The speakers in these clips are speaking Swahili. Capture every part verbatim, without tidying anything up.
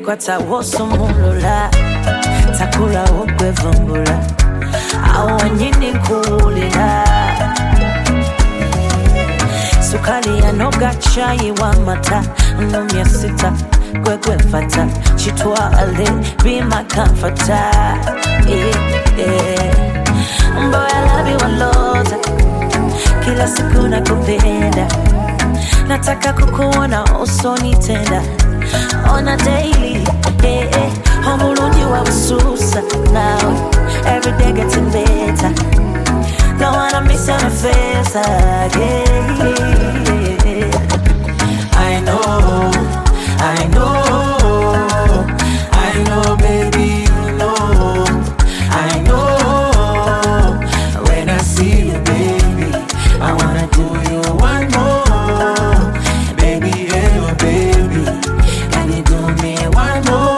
kwa tawoso mulula takula okwe vumbula awa nyini kuulila sukali ya noga chai wa mata numya sita kwe kwe fata chitwa ale be my comforter yeah, yeah. Boy I love you a lot kila siku nakupenda nataka kukuona usoni tena on a daily yeah, yeah. Homulungi wa ususa now every day getting better don't wanna miss your face again yeah. I know I know I know baby you know I know when I see you baby I wanna do you one more baby hello baby can you do me one more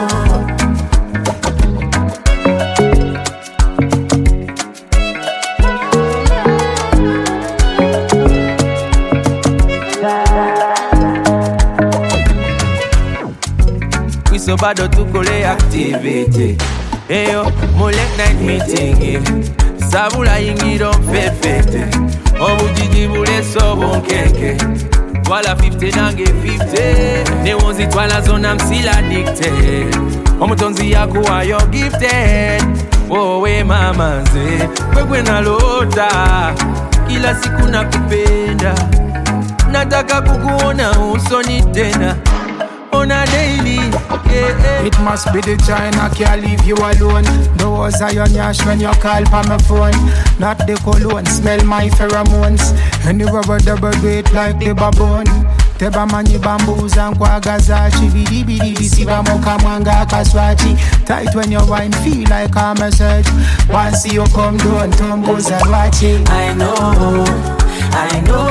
we so bad to kole activity eyo mo late night meeting sabula yingiro fefete obujiji bule so bonkeke twala fifty nange fifty ne wonzi twala zona msila dicte omutonzi yako ayo gifted oh we mama nze kwekwe nalota kila siku nakupenda nataka kukuona usoni tena on a daily yeah, yeah. It must be the China can't leave you alone. Those are your nyash when you call pa my phone. Not the cologne, smell my pheromones. Anywhere but double weight like the baboon. Teba mani bambuza nkwa gazachi. Bidi bidi bisiba moka mwanga kaswachi. Tight when you wine feel like a massage. Once you come down, tumbles and watch it. I know, I know